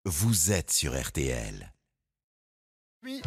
vous êtes sur RTL. Oui.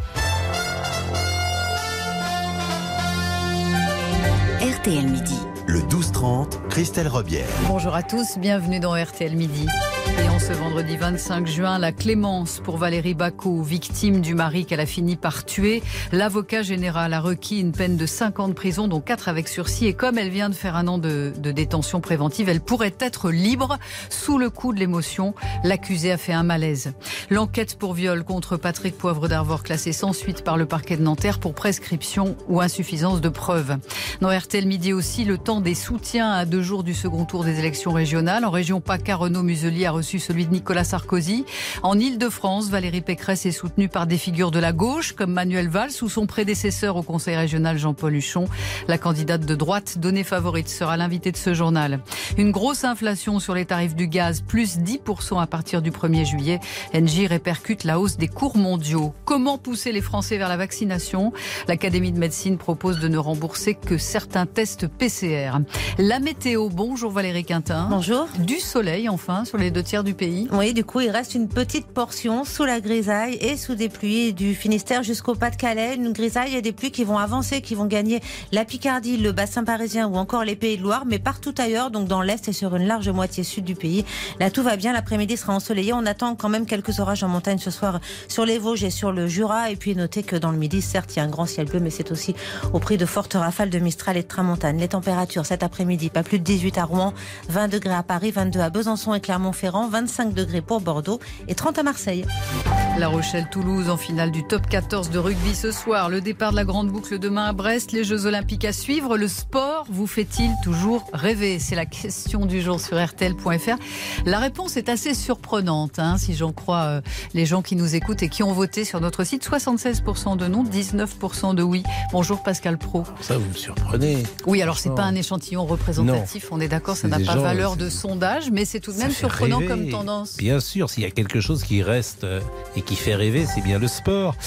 RTL Midi. Le 12-30, Christelle Rebière. Bonjour à tous, bienvenue dans RTL Midi. Et en ce vendredi 25 juin, la clémence pour Valérie Bacot, victime du mari qu'elle a fini par tuer. L'avocat général a requis une peine de 5 ans de prison, dont 4 avec sursis. Et comme elle vient de faire 1 an de détention préventive, elle pourrait être libre. Sous le coup de l'émotion, l'accusé a fait un malaise. L'enquête pour viol contre Patrick Poivre d'Arvor, classée sans suite par le parquet de Nanterre pour prescription ou insuffisance de preuves. Dans RTL Midi aussi, le temps des soutiens à 2 jours du second tour des élections régionales. En région PACA, Renaud Muselier a reçu celui de Nicolas Sarkozy. En Ile-de-France, Valérie Pécresse est soutenue par des figures de la gauche comme Manuel Valls ou son prédécesseur au conseil régional Jean-Paul Huchon. La candidate de droite, donnée favorite, sera l'invitée de ce journal. Une grosse inflation sur les tarifs du gaz, plus 10% à partir du 1er juillet. Engie répercute la hausse des cours mondiaux. Comment pousser les Français vers la vaccination ? L'Académie de médecine propose de ne rembourser que certains tests PCR. La météo, bonjour Valérie Quintin. Bonjour. Du soleil enfin sur les 2/3 du pays. Oui, du coup il reste une petite portion sous la grisaille et sous des pluies du Finistère jusqu'au Pas-de-Calais. Une grisaille et des pluies qui vont avancer, qui vont gagner la Picardie, le bassin parisien ou encore les Pays de Loire, mais partout ailleurs, donc dans l'Est et sur une large moitié sud du pays. Là tout va bien, l'après-midi sera ensoleillé. On attend quand même quelques orages en montagne ce soir sur les Vosges et sur le Jura. Et puis notez que dans le midi, certes il y a un grand ciel bleu, mais c'est aussi au prix de fortes rafales de Mistral et de Tramontane. Les températures cet après-midi, pas plus de 18 à Rouen, 20 degrés à Paris, 22 à Besançon et Clermont-Ferrand, 25 degrés pour Bordeaux et 30 à Marseille. La Rochelle-Toulouse en finale du top 14 de rugby ce soir. Le départ de la grande boucle demain à Brest, les Jeux Olympiques à suivre. Le sport vous fait-il toujours rêver ? C'est la question du jour sur RTL.fr. La réponse est assez surprenante, si j'en crois les gens qui nous écoutent et qui ont voté sur notre site. 76% de non, 19% de oui. Bonjour Pascal Praud. Ça, vous me surprenez. Oui, alors c'est pas un échantillon représentatif, on est d'accord, ça n'a pas valeur de sondage, mais c'est tout de même surprenant comme tendance. Bien sûr, s'il y a quelque chose qui reste et qui fait rêver, c'est bien le sport.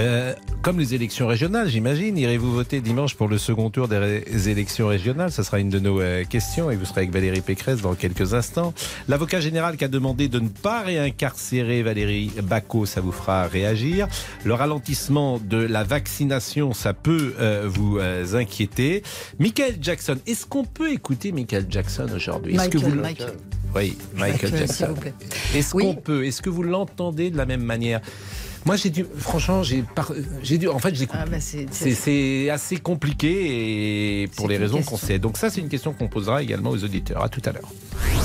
Comme les élections régionales, j'imagine. Irez-vous voter dimanche pour le second tour des élections régionales ? Ça sera une de nos questions et vous serez avec Valérie Pécresse dans quelques instants. L'avocat général qui a demandé de ne pas réincarcérer Valérie Bacot, ça vous fera réagir. Le ralentissement de la vaccination, ça peut vous inquiéter. Michael Jackson, est-ce qu'on peut écouter Michael Jackson aujourd'hui ? Michael. Oui, Michael Jackson. S'il vous plaît. Est-ce qu'on peut ? Est-ce que vous l'entendez de la même manière ? Moi, franchement, en fait, j'écoute. C'est assez compliqué et pour les raisons qu'on sait. Donc ça, c'est une question qu'on posera également aux auditeurs. À tout à l'heure.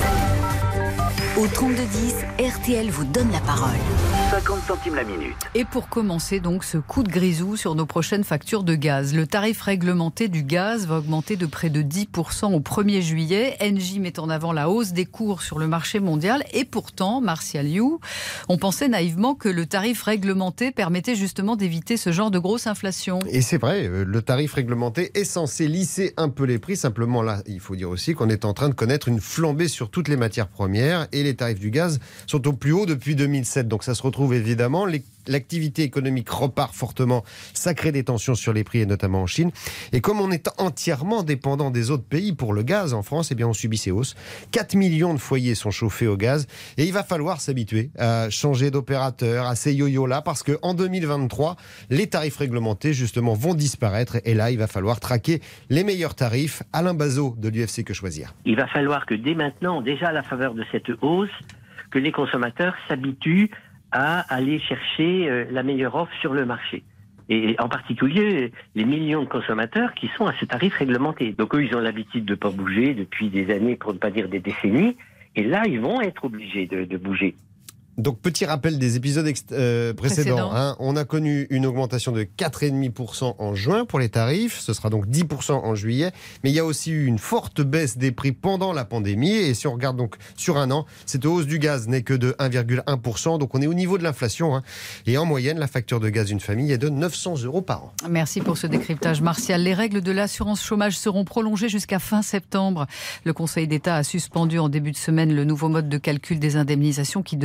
Au 3210, RTL vous donne la parole. 50 centimes la minute. Et pour commencer donc ce coup de grisou sur nos prochaines factures de gaz. Le tarif réglementé du gaz va augmenter de près de 10% au 1er juillet. Engie met en avant la hausse des cours sur le marché mondial. Et pourtant, Martial You, on pensait naïvement que le tarif réglementé permettait justement d'éviter ce genre de grosse inflation. Et c'est vrai, le tarif réglementé est censé lisser un peu les prix. Simplement là, il faut dire aussi qu'on est en train de connaître une flambée sur toutes les matières premières et les tarifs du gaz sont au plus haut depuis 2007. Donc ça se retrouve évidemment. L'activité économique repart fortement. Ça crée des tensions sur les prix et notamment en Chine. Et comme on est entièrement dépendant des autres pays pour le gaz en France, eh bien on subit ces hausses. 4 millions de foyers sont chauffés au gaz et il va falloir s'habituer à changer d'opérateur, à ces yo-yo-là, parce qu'en 2023, les tarifs réglementés justement vont disparaître et là, il va falloir traquer les meilleurs tarifs. Alain Bazot de l'UFC Que Choisir. Il va falloir que dès maintenant, déjà à la faveur de cette hausse, que les consommateurs s'habituent à aller chercher la meilleure offre sur le marché. Et en particulier, les millions de consommateurs qui sont à ce tarif réglementé. Donc eux, ils ont l'habitude de ne pas bouger depuis des années, pour ne pas dire des décennies. Et là, ils vont être obligés de bouger. Donc, petit rappel des épisodes précédents. On a connu une augmentation de 4,5% en juin pour les tarifs. Ce sera donc 10% en juillet. Mais il y a aussi eu une forte baisse des prix pendant la pandémie. Et si on regarde donc sur un an, cette hausse du gaz n'est que de 1,1%. Donc, on est au niveau de l'inflation. Et en moyenne, la facture de gaz d'une famille est de 900 € par an. Merci pour ce décryptage, Martial. Les règles de l'assurance chômage seront prolongées jusqu'à fin septembre. Le Conseil d'État a suspendu en début de semaine le nouveau mode de calcul des indemnisations qui devait en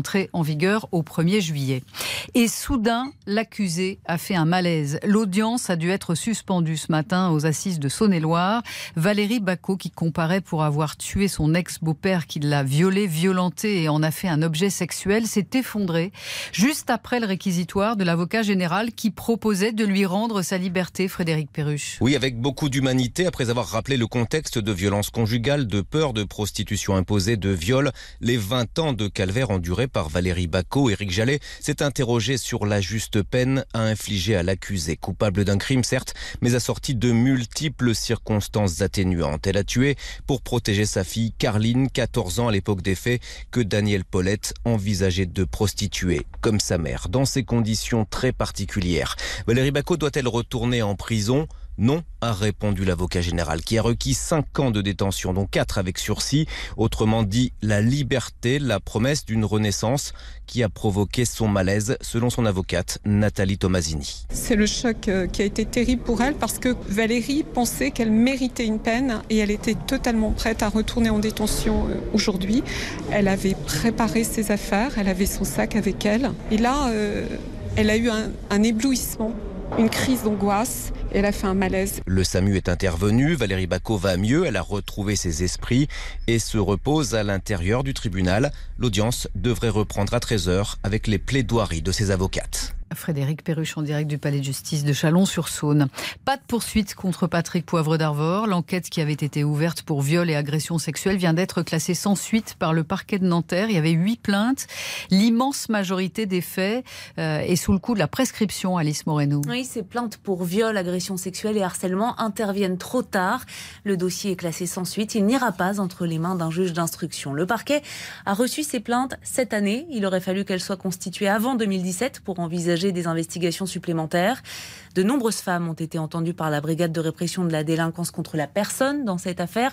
entrer en vigueur au 1er juillet. Et soudain, l'accusé a fait un malaise. L'audience a dû être suspendue ce matin aux assises de Saône-et-Loire. Valérie Bacot, qui comparaît pour avoir tué son ex-beau-père qui l'a violée, violentée et en a fait un objet sexuel, s'est effondrée juste après le réquisitoire de l'avocat général qui proposait de lui rendre sa liberté, Frédéric Perruche. Oui, avec beaucoup d'humanité, après avoir rappelé le contexte de violence conjugale, de peur, de prostitution imposée, de viol, les 20 ans de calvaire endurés par Valérie Bacot, Éric Jallet s'est interrogé sur la juste peine à infliger à l'accusé, coupable d'un crime certes, mais assorti de multiples circonstances atténuantes. Elle a tué pour protéger sa fille Carline, 14 ans à l'époque des faits, que Daniel Paulette envisageait de prostituer, comme sa mère, dans ces conditions très particulières. Valérie Bacot doit-elle retourner en prison ? Non, a répondu l'avocat général, qui a requis 5 ans de détention, dont 4 avec sursis. Autrement dit, la liberté, la promesse d'une renaissance qui a provoqué son malaise, selon son avocate Nathalie Tomasini. C'est le choc qui a été terrible pour elle parce que Valérie pensait qu'elle méritait une peine et elle était totalement prête à retourner en détention aujourd'hui. Elle avait préparé ses affaires, elle avait son sac avec elle. Et là, elle a eu un éblouissement, une crise d'angoisse. Elle a fait un malaise. Le SAMU est intervenu, Valérie Bacot va mieux, elle a retrouvé ses esprits et se repose à l'intérieur du tribunal. L'audience devrait reprendre à 13h avec les plaidoiries de ses avocates. Frédéric Perruche en direct du palais de justice de Chalon-sur-Saône. Pas de poursuite contre Patrick Poivre d'Arvor. L'enquête qui avait été ouverte pour viol et agression sexuelle vient d'être classée sans suite par le parquet de Nanterre. Il y avait 8 plaintes. L'immense majorité des faits est sous le coup de la prescription, Alice Moreno. Oui, ces plaintes pour viol, agression sexuelle et harcèlement interviennent trop tard. Le dossier est classé sans suite. Il n'ira pas entre les mains d'un juge d'instruction. Le parquet a reçu ces plaintes cette année. Il aurait fallu qu'elles soient constituées avant 2017 pour envisager des investigations supplémentaires. De nombreuses femmes ont été entendues par la brigade de répression de la délinquance contre la personne dans cette affaire.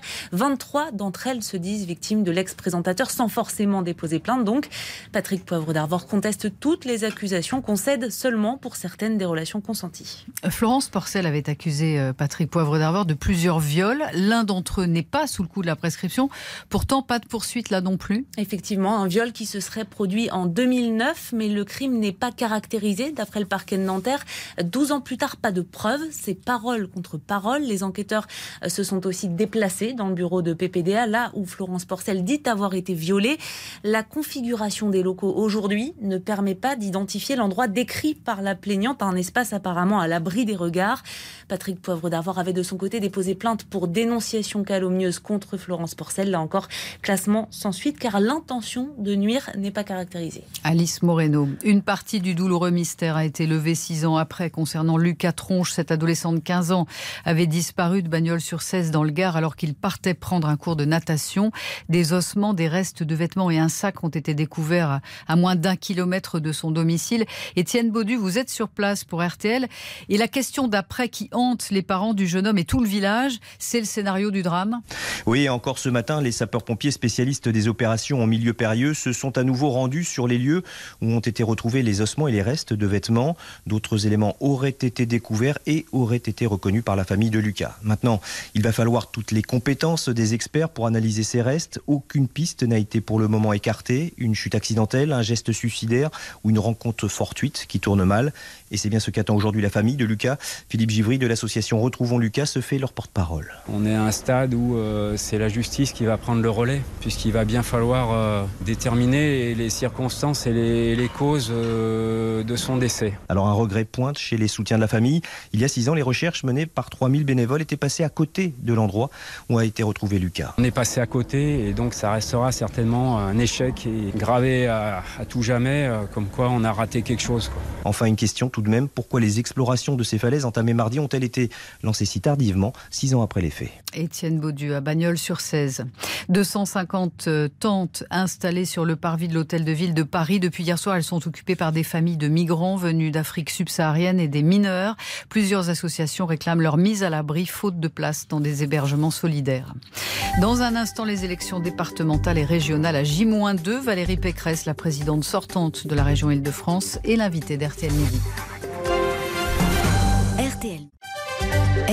23 d'entre elles se disent victimes de l'ex-présentateur sans forcément déposer plainte. Donc, Patrick Poivre d'Arvor conteste toutes les accusations, concède seulement pour certaines des relations consenties. Florence Porcel avait accusé Patrick Poivre d'Arvor de plusieurs viols. L'un d'entre eux n'est pas sous le coup de la prescription. Pourtant, pas de poursuite là non plus. Effectivement, un viol qui se serait produit en 2009, mais le crime n'est pas caractérisé d'après le parquet de Nanterre. 12 ans plus tard, pas de preuves, c'est parole contre parole. Les enquêteurs se sont aussi déplacés dans le bureau de PPDA, là où Florence Porcel dit avoir été violée. La configuration des locaux aujourd'hui ne permet pas d'identifier l'endroit décrit par la plaignante, un espace apparemment à l'abri des regards. Patrick Poivre d'Arvor avait de son côté déposé plainte pour dénonciation calomnieuse contre Florence Porcel. Là encore, classement sans suite car l'intention de nuire n'est pas caractérisée. Alice Moreno, une partie du douloureux mystère a été levée 6 ans après concernant Lucas Tronche. Cet adolescent de 15 ans avait disparu de Bagnols-sur-Cèze dans le Gard alors qu'il partait prendre un cours de natation. Des ossements, des restes de vêtements et un sac ont été découverts à moins d'1 kilomètre de son domicile. Étienne Baudu, vous êtes sur place pour RTL et la question d'après qui hante les parents du jeune homme et tout le village, c'est le scénario du drame. Oui, encore ce matin, les sapeurs-pompiers spécialistes des opérations en milieu périlleux se sont à nouveau rendus sur les lieux où ont été retrouvés les ossements et les restes de vêtements. D'autres éléments auraient été découverts et auraient été reconnus par la famille de Lucas. Maintenant, il va falloir toutes les compétences des experts pour analyser ces restes. Aucune piste n'a été pour le moment écartée. Une chute accidentelle, un geste suicidaire ou une rencontre fortuite qui tourne mal. Et c'est bien ce qu'attend aujourd'hui la famille de Lucas. Philippe Givry de l'association Retrouvons Lucas se fait leur porte-parole. On est à un stade où c'est la justice qui va prendre le relais, puisqu'il va bien falloir déterminer les circonstances et les causes de son décès. Alors un regret pointe chez les soutiens de la famille. Il y a 6 ans, les recherches menées par 3000 bénévoles étaient passées à côté de l'endroit où a été retrouvé Lucas. On est passé à côté et donc ça restera certainement un échec et gravé à tout jamais, comme quoi on a raté quelque chose, quoi. Enfin une question tout de même, pourquoi les explorations de ces falaises entamées mardi ont-elles été lancées si tardivement, 6 ans après les faits? Étienne Baudu à Bagnols-sur-Cèze. 250 tentes installées sur le parvis de l'hôtel de ville de Paris. Depuis hier soir, elles sont occupées par des familles de migrants venus d'Afrique subsaharienne et des mineurs. Plusieurs associations réclament leur mise à l'abri faute de place dans des hébergements solidaires. Dans un instant, les élections départementales et régionales à J-2. Valérie Pécresse, la présidente sortante de la région Île-de-France, est l'invitée d'RTL Midi.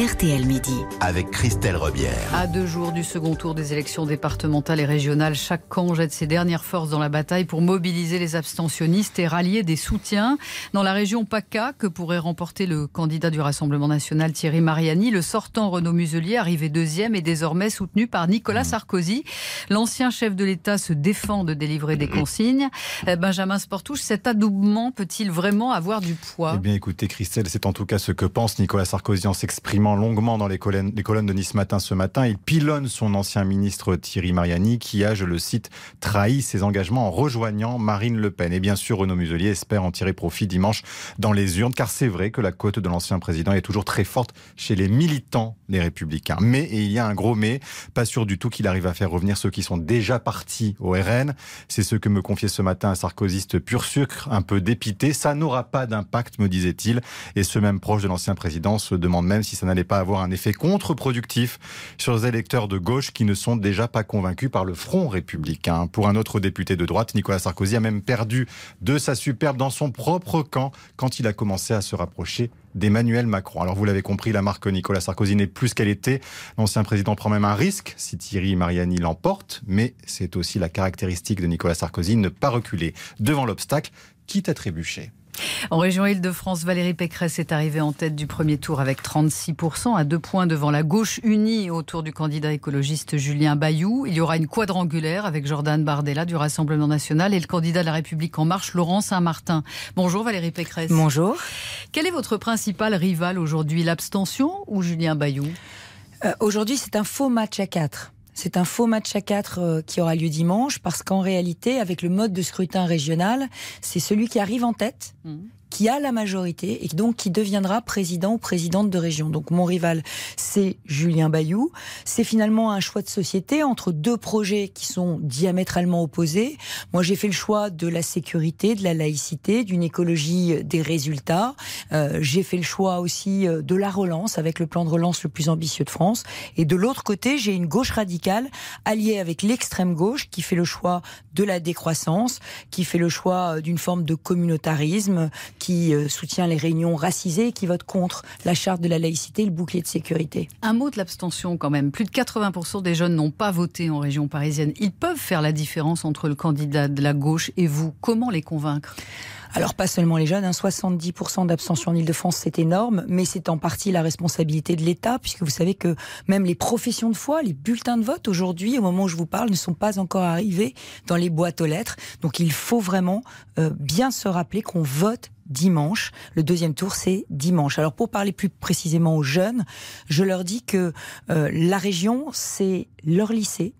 RTL Midi. Avec Christelle Rebière. À 2 jours du second tour des élections départementales et régionales, chaque camp jette ses dernières forces dans la bataille pour mobiliser les abstentionnistes et rallier des soutiens. Dans la région PACA, que pourrait remporter le candidat du Rassemblement national Thierry Mariani, le sortant Renaud Muselier, arrivé 2e, est désormais soutenu par Nicolas Sarkozy. L'ancien chef de l'État se défend de délivrer des consignes. Benjamin Sportouche, cet adoubement peut-il vraiment avoir du poids ? Eh bien écoutez Christelle, c'est en tout cas ce que pense Nicolas Sarkozy en s'exprimant longuement dans les colonnes de Nice Matin ce matin. Il pilonne son ancien ministre Thierry Mariani qui a, je le cite, trahi ses engagements en rejoignant Marine Le Pen. Et bien sûr, Renaud Muselier espère en tirer profit dimanche dans les urnes, car c'est vrai que la cote de l'ancien président est toujours très forte chez les militants des Républicains. Mais, et il y a un gros mais, pas sûr du tout qu'il arrive à faire revenir ceux qui sont déjà partis au RN. C'est ce que me confiait ce matin un sarkozyste pur sucre, un peu dépité. Ça n'aura pas d'impact, me disait-il. Et ce même proche de l'ancien président se demande même si ça n'allait pas avoir un effet contre-productif sur les électeurs de gauche qui ne sont déjà pas convaincus par le Front républicain. Pour un autre député de droite, Nicolas Sarkozy a même perdu de sa superbe dans son propre camp quand il a commencé à se rapprocher d'Emmanuel Macron. Alors vous l'avez compris, la marque Nicolas Sarkozy n'est plus ce qu'elle était. L'ancien président prend même un risque si Thierry Mariani l'emporte, mais c'est aussi la caractéristique de Nicolas Sarkozy, ne pas reculer devant l'obstacle, quitte à trébucher. En région Île-de-France, Valérie Pécresse est arrivée en tête du premier tour avec 36%, à 2 points devant la gauche unie autour du candidat écologiste Julien Bayou. Il y aura une quadrangulaire avec Jordan Bardella du Rassemblement national et le candidat de la République En Marche, Laurent Saint-Martin. Bonjour Valérie Pécresse. Bonjour. Quel est votre principal rival aujourd'hui, l'abstention ou Julien Bayou ? Aujourd'hui, c'est un faux match à 4. C'est un faux match à 4 qui aura lieu dimanche parce qu'en réalité, avec le mode de scrutin régional, c'est celui qui arrive en tête, qui a la majorité et donc qui deviendra président ou présidente de région. Donc mon rival, c'est Julien Bayou. C'est finalement un choix de société entre 2 projets qui sont diamétralement opposés. Moi, j'ai fait le choix de la sécurité, de la laïcité, d'une écologie des résultats. J'ai fait le choix aussi de la relance, avec le plan de relance le plus ambitieux de France. Et de l'autre côté, j'ai une gauche radicale alliée avec l'extrême gauche qui fait le choix de la décroissance, qui fait le choix d'une forme de communautarisme, qui soutient les réunions racisées et qui vote contre la charte de la laïcité et le bouclier de sécurité. Un mot de l'abstention quand même. Plus de 80% des jeunes n'ont pas voté en région parisienne. Ils peuvent faire la différence entre le candidat de la gauche et vous. Comment les convaincre ? Alors pas seulement les jeunes, 70% d'abstention en Ile-de-France, c'est énorme, mais c'est en partie la responsabilité de l'État, puisque vous savez que même les professions de foi, les bulletins de vote aujourd'hui, au moment où je vous parle, ne sont pas encore arrivés dans les boîtes aux lettres. Donc il faut vraiment bien se rappeler qu'on vote dimanche. Le deuxième tour, c'est dimanche. Alors pour parler plus précisément aux jeunes, je leur dis que la région, c'est leur lycée.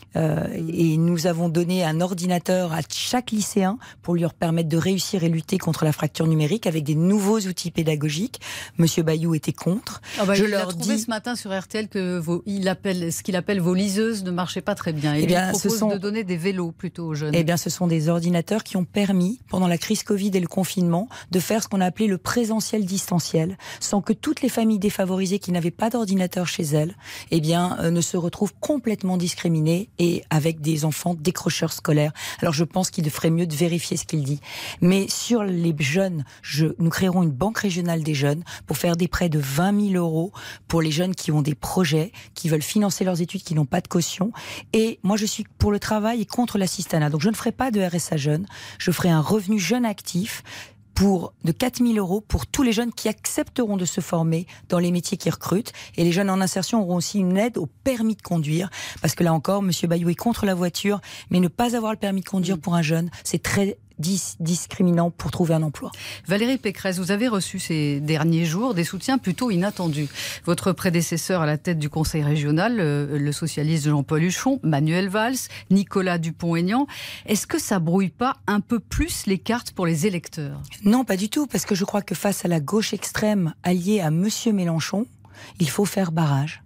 Et nous avons donné un ordinateur à chaque lycéen pour leur permettre de réussir et lutter contre la fracture numérique avec des nouveaux outils pédagogiques. Monsieur Bayou était contre. Je leur trouvé ce matin sur RTL que ce qu'il appelle vos liseuses ne marchaient pas très bien. Il propose de donner des vélos plutôt aux jeunes. Eh bien, ce sont des ordinateurs qui ont permis, pendant la crise Covid et le confinement, de faire ce qu'on a appelé le présentiel distanciel, sans que toutes les familles défavorisées qui n'avaient pas d'ordinateur chez elles, ne se retrouvent complètement discriminées et avec des enfants décrocheurs scolaires. Alors je pense qu'il ferait mieux de vérifier ce qu'il dit. Mais sur les jeunes, nous créerons une banque régionale des jeunes pour faire des prêts de 20 000 € pour les jeunes qui ont des projets, qui veulent financer leurs études, qui n'ont pas de caution. Et moi je suis pour le travail et contre l'assistanat. Donc je ne ferai pas de RSA jeune, je ferai un revenu jeune actif de 4 000 € pour tous les jeunes qui accepteront de se former dans les métiers qui recrutent. Et les jeunes en insertion auront aussi une aide au permis de conduire. Parce que là encore, M. Bayou est contre la voiture, mais ne pas avoir le permis de conduire pour un jeune, c'est très discriminant pour trouver un emploi. Valérie Pécresse, vous avez reçu ces derniers jours des soutiens plutôt inattendus. Votre prédécesseur à la tête du conseil régional, le socialiste Jean-Paul Huchon, Manuel Valls, Nicolas Dupont-Aignan, est-ce que ça brouille pas un peu plus les cartes pour les électeurs ? Non, pas du tout, parce que je crois que face à la gauche extrême alliée à M. Mélenchon, il faut faire barrage.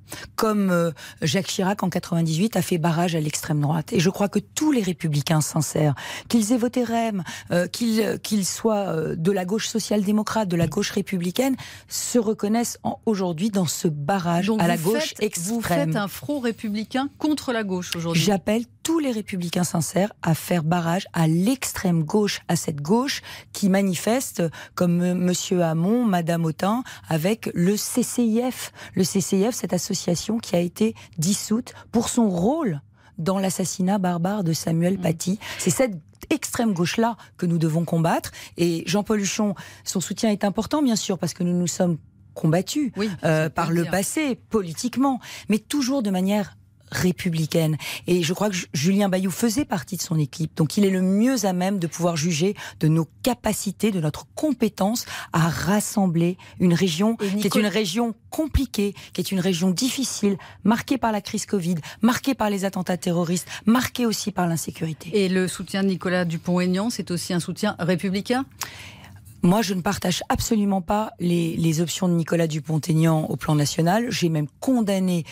comme Jacques Chirac en 98 a fait barrage à l'extrême droite. Et je crois que tous les républicains sincères, qu'ils aient voté REM, qu'ils soient de la gauche social-démocrate, de la gauche républicaine, se reconnaissent aujourd'hui dans ce barrage à la gauche extrême. Vous faites un front républicain contre la gauche aujourd'hui. J'appelle tous les républicains sincères à faire barrage à l'extrême gauche, à cette gauche qui manifeste comme Monsieur Hamon, Madame Autain, avec le CCIF. Le CCIF, cette association qui a été dissoute pour son rôle dans l'assassinat barbare de Samuel Paty. C'est cette extrême gauche-là que nous devons combattre. Et Jean-Paul Huchon, son soutien est important, bien sûr, parce que nous nous sommes combattus par le passé, politiquement, mais toujours de manière républicaine. Et je crois que Julien Bayou faisait partie de son équipe. Donc il est le mieux à même de pouvoir juger de nos capacités, de notre compétence à rassembler une région qui est une région compliquée, qui est une région difficile, marquée par la crise Covid, marquée par les attentats terroristes, marquée aussi par l'insécurité. Et le soutien de Nicolas Dupont-Aignan, c'est aussi un soutien républicain ? Moi, je ne partage absolument pas les options de Nicolas Dupont-Aignan au plan national. J'ai même condamné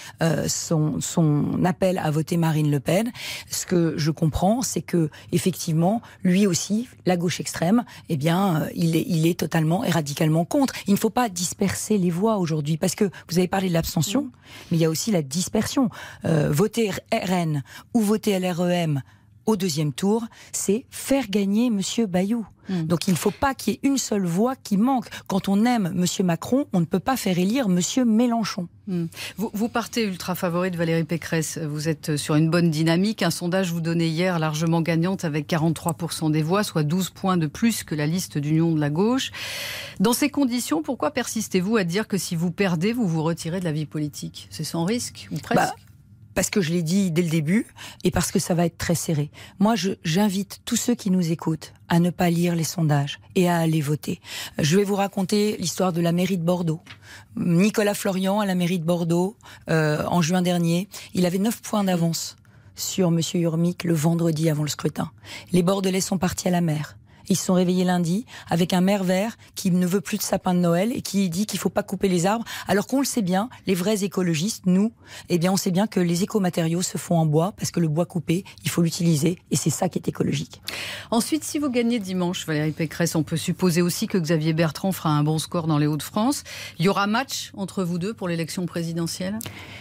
son appel à voter Marine Le Pen. Ce que je comprends, c'est que effectivement, lui aussi, la gauche extrême, eh bien, il est totalement et radicalement contre. Il ne faut pas disperser les voix aujourd'hui, parce que vous avez parlé de l'abstention, mais il y a aussi la dispersion. Voter RN ou voter LREM au deuxième tour, c'est faire gagner Monsieur Bayou. Donc il ne faut pas qu'il y ait une seule voix qui manque. Quand on aime Monsieur Macron, on ne peut pas faire élire Monsieur Mélenchon. Vous partez ultra favori de Valérie Pécresse. Vous êtes sur une bonne dynamique. Un sondage vous donnait hier largement gagnante avec 43% des voix, soit 12 points de plus que la liste d'union de la gauche. Dans ces conditions, pourquoi persistez-vous à dire que si vous perdez, vous vous retirez de la vie politique ? C'est sans risque, ou presque ? Parce que je l'ai dit dès le début et parce que ça va être très serré. Moi, j'invite tous ceux qui nous écoutent à ne pas lire les sondages et à aller voter. Je vais vous raconter l'histoire de la mairie de Bordeaux. Nicolas Florian, à la mairie de Bordeaux, en juin dernier, il avait 9 points d'avance sur Monsieur Urmic le vendredi avant le scrutin. Les Bordelais sont partis à la mer. Ils se sont réveillés lundi avec un maire vert qui ne veut plus de sapin de Noël et qui dit qu'il ne faut pas couper les arbres. Alors qu'on le sait bien, les vrais écologistes, nous, eh bien on sait bien que les écomatériaux se font en bois parce que le bois coupé, il faut l'utiliser et c'est ça qui est écologique. Ensuite, si vous gagnez dimanche, Valérie Pécresse, on peut supposer aussi que Xavier Bertrand fera un bon score dans les Hauts-de-France. Il y aura match entre vous deux pour l'élection présidentielle ?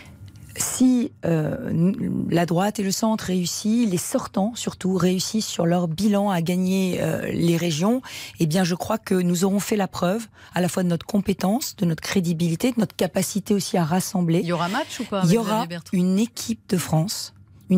Si la droite et le centre réussissent, les sortants surtout réussissent sur leur bilan à gagner les régions, eh bien je crois que nous aurons fait la preuve à la fois de notre compétence, de notre crédibilité, de notre capacité aussi à rassembler. Il y aura match ou pas ? Il y aura une équipe de France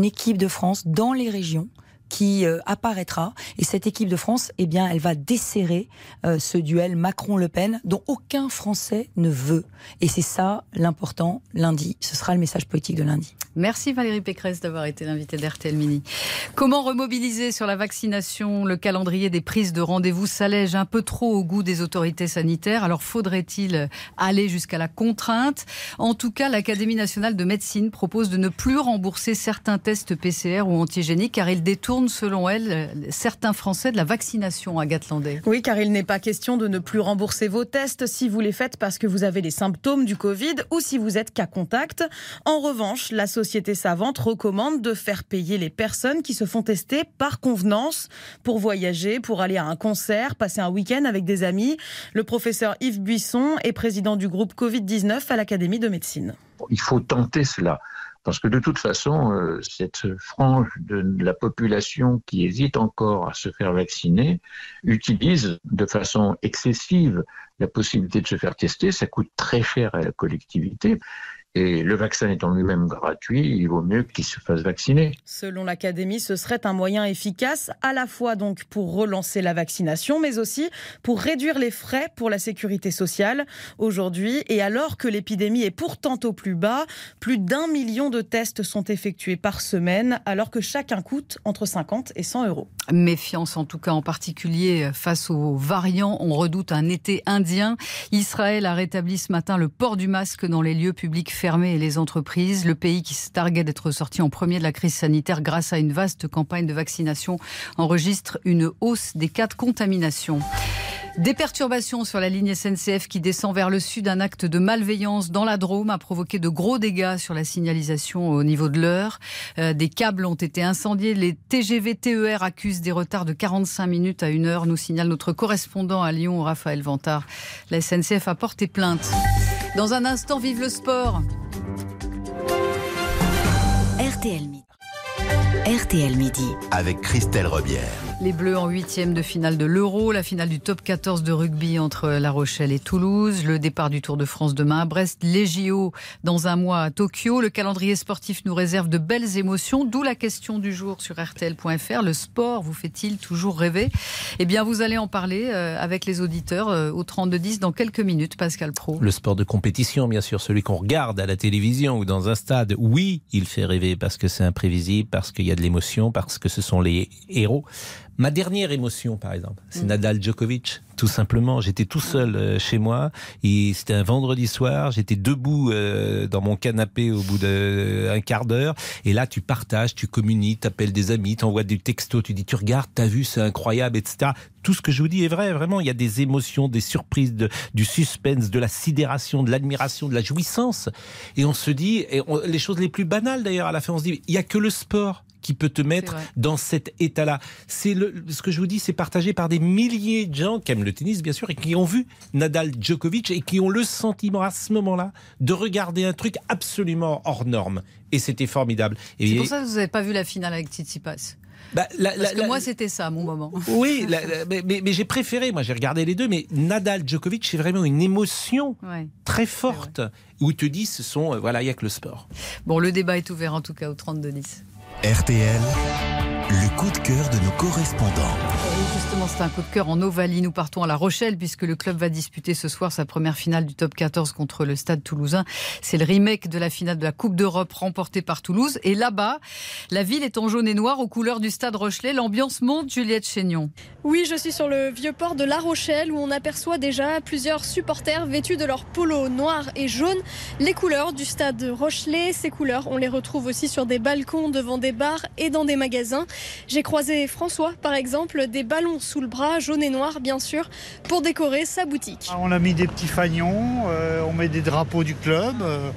dans les régions qui apparaîtra. Et cette équipe de France, eh bien, elle va desserrer ce duel Macron-Le Pen dont aucun Français ne veut. Et c'est ça l'important lundi. Ce sera le message politique de lundi. Merci Valérie Pécresse d'avoir été l'invitée d'RTL Mini. Comment remobiliser sur la vaccination ? Le calendrier des prises de rendez-vous s'allège un peu trop au goût des autorités sanitaires. Alors faudrait-il aller jusqu'à la contrainte ? En tout cas, l'Académie nationale de médecine propose de ne plus rembourser certains tests PCR ou antigéniques car ils détournent, selon elle, certains Français de la vaccination. Agathe Landais. Oui, car il n'est pas question de ne plus rembourser vos tests si vous les faites parce que vous avez les symptômes du Covid ou si vous êtes cas contact. En revanche, la Société savante recommande de faire payer les personnes qui se font tester par convenance pour voyager, pour aller à un concert, passer un week-end avec des amis. Le professeur Yves Buisson est président du groupe Covid-19 à l'Académie de médecine. Il faut tenter cela. Parce que de toute façon, cette frange de la population qui hésite encore à se faire vacciner utilise de façon excessive la possibilité de se faire tester. Ça coûte très cher à la collectivité. Et le vaccin étant lui-même gratuit, il vaut mieux qu'il se fasse vacciner. Selon l'Académie, ce serait un moyen efficace, à la fois donc pour relancer la vaccination, mais aussi pour réduire les frais pour la sécurité sociale. Aujourd'hui, et alors que l'épidémie est pourtant au plus bas, plus d'1 million de tests sont effectués par semaine, alors que chacun coûte entre 50 et 100 euros. Méfiance en tout cas, en particulier face aux variants. On redoute un été indien. Israël a rétabli ce matin le port du masque dans les lieux publics fermés et les entreprises. Le pays qui se targuait d'être sorti en premier de la crise sanitaire grâce à une vaste campagne de vaccination enregistre une hausse des cas de contamination. Des perturbations sur la ligne SNCF qui descend vers le sud. Un acte de malveillance dans la Drôme a provoqué de gros dégâts sur la signalisation au niveau de l'heure. Des câbles ont été incendiés. Les TGV TER accusent des retards de 45 minutes à 1 heure, nous signale notre correspondant à Lyon, Raphaël Vantard. La SNCF a porté plainte. Dans un instant, vive le sport. RTL Midi. Avec Christelle Rebière. Les Bleus en 8e de finale de l'Euro, la finale du top 14 de rugby entre La Rochelle et Toulouse, le départ du Tour de France demain à Brest, les JO dans un mois à Tokyo. Le calendrier sportif nous réserve de belles émotions, d'où la question du jour sur RTL.fr. Le sport vous fait-il toujours rêver ? Eh bien, vous allez en parler avec les auditeurs au 32-10 dans quelques minutes, Pascal Praud. Le sport de compétition, bien sûr, celui qu'on regarde à la télévision ou dans un stade. Oui, il fait rêver parce que c'est imprévisible, parce qu'il y a de l'émotion, parce que ce sont les héros. Ma dernière émotion, par exemple, c'est Nadal Djokovic. Tout simplement, j'étais tout seul chez moi. C'était un vendredi soir. J'étais debout dans mon canapé au bout d'un quart d'heure. Et là, tu partages, tu communiques, t'appelles des amis, t'envoies des textos, tu dis, tu regardes, t'as vu, c'est incroyable, etc. Tout ce que je vous dis est vrai, vraiment. Il y a des émotions, des surprises, du suspense, de la sidération, de l'admiration, de la jouissance. Et on se dit, les choses les plus banales d'ailleurs, à la fin, on se dit, il n'y a que le sport qui peut te mettre dans cet état-là. Ce que je vous dis, c'est partagé par des milliers de gens qui aiment le tennis, bien sûr, et qui ont vu Nadal Djokovic et qui ont le sentiment à ce moment-là de regarder un truc absolument hors norme. Et c'était formidable. Et c'est pour ça que vous n'avez pas vu la finale avec Tsitsipas. Parce que moi, c'était ça, mon moment. Oui, mais j'ai préféré. Moi, j'ai regardé les deux. Mais Nadal Djokovic, c'est vraiment une émotion très forte où il te dit, il n'y a que le sport. Bon, le débat est ouvert en tout cas au 32-10. RTL, le coup de cœur de nos correspondants. Et justement, c'est un coup de cœur en Ovalie. Nous partons à La Rochelle puisque le club va disputer ce soir sa première finale du top 14 contre le Stade Toulousain. C'est le remake de la finale de la Coupe d'Europe remportée par Toulouse. Et là-bas, la ville est en jaune et noir aux couleurs du Stade Rochelais. L'ambiance monte, Juliette Chénion. Oui, je suis sur le vieux port de La Rochelle où on aperçoit déjà plusieurs supporters vêtus de leur polo noir et jaune. Les couleurs du Stade Rochelais, ces couleurs, on les retrouve aussi sur des balcons devant des bars et dans des magasins. J'ai croisé François, par exemple, des ballons sous le bras, jaune et noir bien sûr, pour décorer sa boutique. On a mis des petits fanions, on met des drapeaux du club,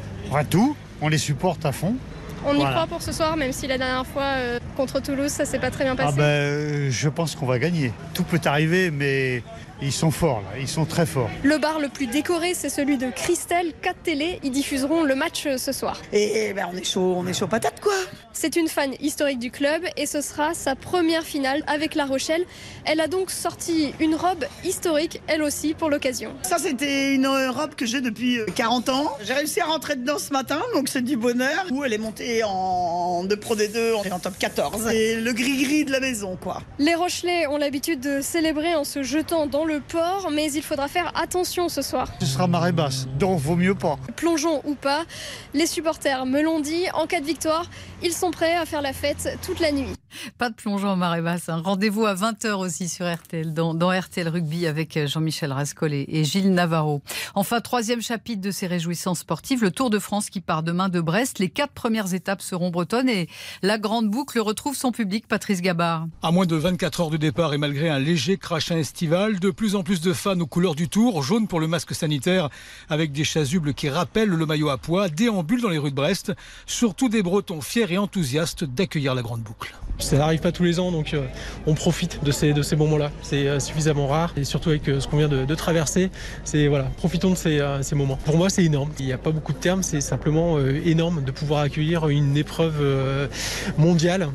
tout, on les supporte à fond. On y croit pour ce soir, même si la dernière fois contre Toulouse, ça s'est pas très bien passé. Je pense qu'on va gagner. Tout peut arriver, mais ils sont forts là, ils sont très forts. Le bar le plus décoré, c'est celui de Christelle, 4 télé. Ils diffuseront le match ce soir. Et on est chaud patate quoi. C'est une fan historique du club et ce sera sa première finale avec La Rochelle. Elle a donc sorti une robe historique, elle aussi, pour l'occasion. Ça, c'était une robe que j'ai depuis 40 ans. J'ai réussi à rentrer dedans ce matin, donc c'est du bonheur. Où elle est montée en 2 Pro D2, on est en top 14. C'est le gris-gris de la maison, quoi. Les Rochelais ont l'habitude de célébrer en se jetant dans le port, mais il faudra faire attention ce soir. Ce sera marée basse, donc vaut mieux pas. Plongeons ou pas, les supporters me l'ont dit, en cas de victoire, ils sont prêts à faire la fête toute la nuit. Pas de plongeon en marée basse. Rendez-vous à 20h aussi sur RTL, dans RTL Rugby avec Jean-Michel Rascol et Gilles Navarro. Enfin, 3e chapitre de ces réjouissances sportives, le Tour de France qui part demain de Brest. Les 4 premières étapes seront bretonnes et la grande boucle retrouve son public, Patrice Gabard. À moins de 24 heures de départ et malgré un léger crachin estival, de plus en plus de fans aux couleurs du Tour, jaune pour le masque sanitaire avec des chasubles qui rappellent le maillot à pois, déambulent dans les rues de Brest, surtout des Bretons fiers et enthousiastes d'accueillir la grande boucle. Ça n'arrive pas tous les ans, donc on profite de ces moments-là. C'est suffisamment rare, et surtout avec ce qu'on vient de traverser, profitons de ces moments. Pour moi, c'est énorme. Il n'y a pas beaucoup de termes, c'est simplement énorme de pouvoir accueillir une épreuve mondiale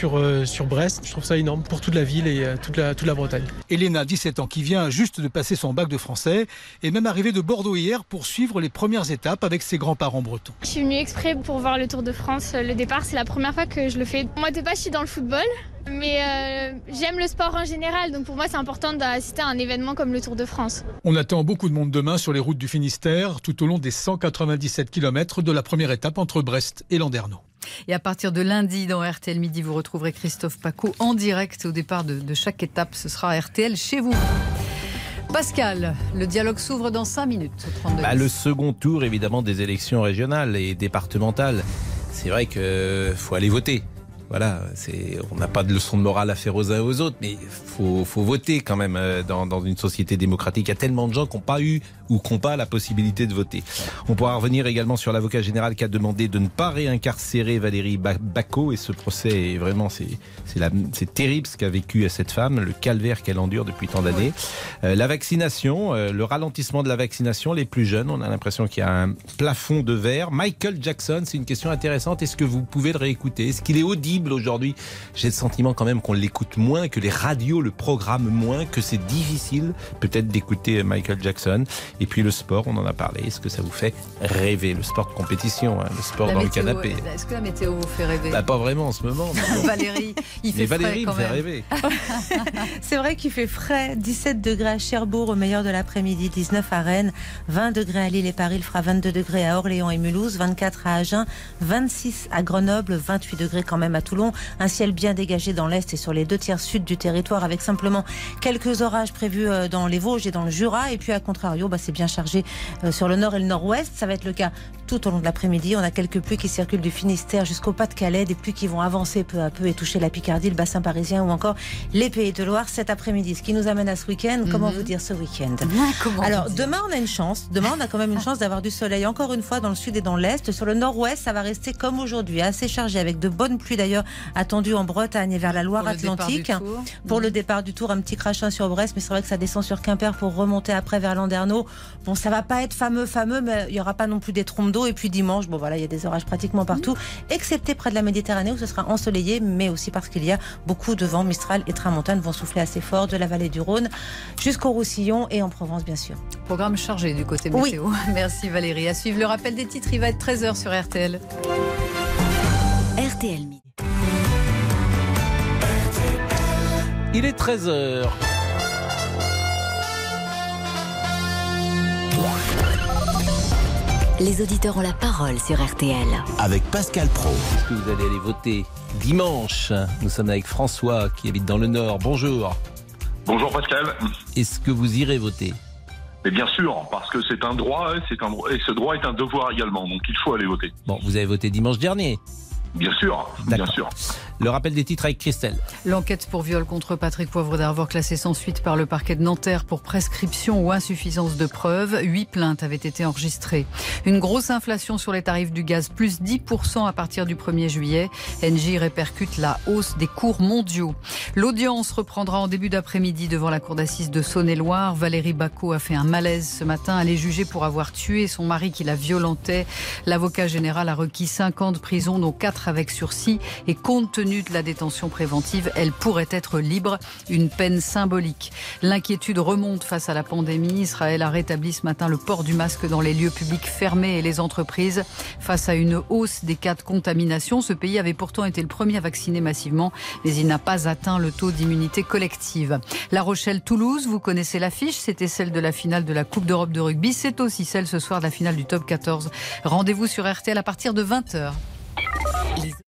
sur Brest. Je trouve ça énorme pour toute la ville et toute la Bretagne. Elena, 17 ans, qui vient juste de passer son bac de français, est même arrivée de Bordeaux hier pour suivre les premières étapes avec ses grands-parents bretons. Je suis venue exprès pour voir le Tour de France. Le départ, c'est la première fois que je le fais. Moi, de base, je suis dans le football, mais j'aime le sport en général, donc pour moi c'est important d'assister à un événement comme le Tour de France. On attend beaucoup de monde demain sur les routes du Finistère, tout au long des 197 km de la première étape entre Brest et Landerneau. Et à partir de lundi, dans RTL Midi, vous retrouverez Christophe Paco en direct au départ de chaque étape. Ce sera RTL chez vous. Pascal, le dialogue s'ouvre dans 5 minutes. Le second tour, évidemment, des élections régionales et départementales. C'est vrai qu'il faut aller voter. voilà, on n'a pas de leçon de morale à faire aux uns et aux autres, mais faut voter quand même dans une société démocratique. Il y a tellement de gens qui n'ont pas eu ou qui n'ont pas la possibilité de voter. On pourra revenir également sur l'avocat général qui a demandé de ne pas réincarcérer Valérie Bacot, et ce procès est vraiment, c'est terrible ce qu'a vécu cette femme, le calvaire qu'elle endure depuis tant d'années. La vaccination, le ralentissement de la vaccination, les plus jeunes, on a l'impression qu'il y a un plafond de verre. Michael Jackson, c'est une question intéressante. Est-ce que vous pouvez le réécouter? Est-ce qu'il est audible aujourd'hui? J'ai le sentiment quand même qu'on l'écoute moins, que les radios le programment moins, que c'est difficile peut-être d'écouter Michael Jackson. Et puis le sport, on en a parlé. Est-ce que ça vous fait rêver? Le sport de compétition, le sport dans le canapé. Est-ce que la météo vous fait rêver? Pas vraiment en ce moment. Valérie, il fait Valérie frais me fait rêver. C'est vrai qu'il fait frais. 17 degrés à Cherbourg au meilleur de l'après-midi, 19 à Rennes, 20 degrés à Lille et Paris, il fera 22 degrés à Orléans et Mulhouse, 24 à Agen, 26 à Grenoble, 28 degrés quand même à Toulon. Un ciel bien dégagé dans l'Est et sur les 2/3 sud du territoire, avec simplement quelques orages prévus dans les Vosges et dans le Jura. Et puis à contrario, c'est bien chargé sur le nord et le nord-ouest. Ça va être le cas tout au long de l'après-midi. On a quelques pluies qui circulent du Finistère jusqu'au Pas-de-Calais, des pluies qui vont avancer peu à peu et toucher la Picardie, le bassin parisien ou encore les Pays de Loire cet après-midi. Ce qui nous amène à ce week-end. Comment vous dire ce week-end? Alors demain on a une chance. Demain on a quand même une chance d'avoir du soleil encore une fois dans le sud et dans l'est. Sur le nord-ouest, ça va rester comme aujourd'hui, assez chargé, avec de bonnes pluies d'ailleurs attendues en Bretagne et vers la Loire-Atlantique. Pour le départ du Tour, un petit crachin sur Brest, mais c'est vrai que ça descend sur Quimper pour remonter après vers Landerneau. Bon, ça va pas être fameux, mais il y aura pas non plus des trompes d'eau. Et puis dimanche, il y a des orages pratiquement partout, excepté près de la Méditerranée où ce sera ensoleillé, mais aussi parce qu'il y a beaucoup de vent. Mistral et tramontane vont souffler assez fort de la vallée du Rhône jusqu'au Roussillon et en Provence, bien sûr. Programme chargé du côté météo. Oui. Merci Valérie. À suivre le rappel des titres, il va être 13h sur RTL. RTL Midi. Il est 13h. Les auditeurs ont la parole sur RTL. Avec Pascal Pro. Est-ce que vous allez aller voter dimanche? Nous sommes avec François qui habite dans le Nord. Bonjour. Bonjour Pascal. Est-ce que vous irez voter? Mais bien sûr, parce que c'est un droit, et ce droit est un devoir également, donc il faut aller voter. Bon, vous avez voté dimanche dernier? Bien sûr, bien sûr. Le rappel des titres avec Christelle. L'enquête pour viol contre Patrick Poivre d'Arvor classée sans suite par le parquet de Nanterre pour prescription ou insuffisance de preuves. 8 plaintes avaient été enregistrées. Une grosse inflation sur les tarifs du gaz, plus 10% à partir du 1er juillet. Engie répercute la hausse des cours mondiaux. L'audience reprendra en début d'après-midi devant la cour d'assises de Saône-et-Loire. Valérie Bacot a fait un malaise ce matin. Elle est jugée pour avoir tué son mari qui la violentait. L'avocat général a requis 5 ans de prison, dont 4 avec sursis. Et compte tenu de la détention préventive, elle pourrait être libre, une peine symbolique. L'inquiétude remonte face à la pandémie. Israël a rétabli ce matin le port du masque dans les lieux publics fermés et les entreprises. Face à une hausse des cas de contamination, ce pays avait pourtant été le premier à vacciner massivement, mais il n'a pas atteint le taux d'immunité collective. La Rochelle-Toulouse, vous connaissez l'affiche, c'était celle de la finale de la Coupe d'Europe de rugby, c'est aussi celle ce soir de la finale du top 14. Rendez-vous sur RTL à partir de 20h.